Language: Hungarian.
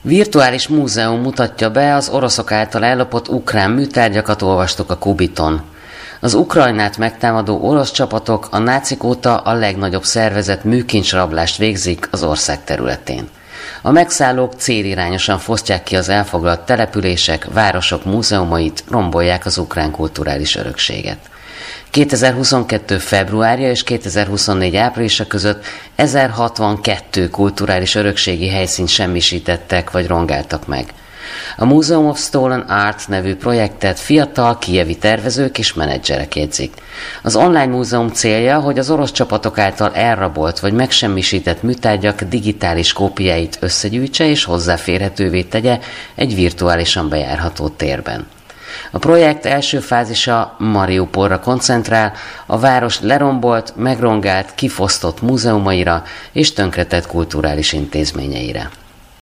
Virtuális múzeum mutatja be az oroszok által ellopott ukrán műtárgyakat, olvastuk a Kubiton. Az Ukrajnát megtámadó orosz csapatok a nácik óta a legnagyobb szervezett műkincsrablást végzik az ország területén. A megszállók célirányosan fosztják ki az elfoglalt települések, városok múzeumait, rombolják az ukrán kulturális örökséget. 2022. februárja és 2024. áprilisa között 1062 kulturális örökségi helyszínt semmisítettek vagy rongáltak meg. A Museum of Stolen Art nevű projektet fiatal kijevi tervezők és menedzserek jegyzik. Az online múzeum célja, hogy az orosz csapatok által elrabolt vagy megsemmisített műtárgyak digitális kópiáit összegyűjtse és hozzáférhetővé tegye egy virtuálisan bejárható térben. A projekt első fázisa Mariupolra koncentrál, a város lerombolt, megrongált, kifosztott múzeumaira és tönkretett kulturális intézményeire.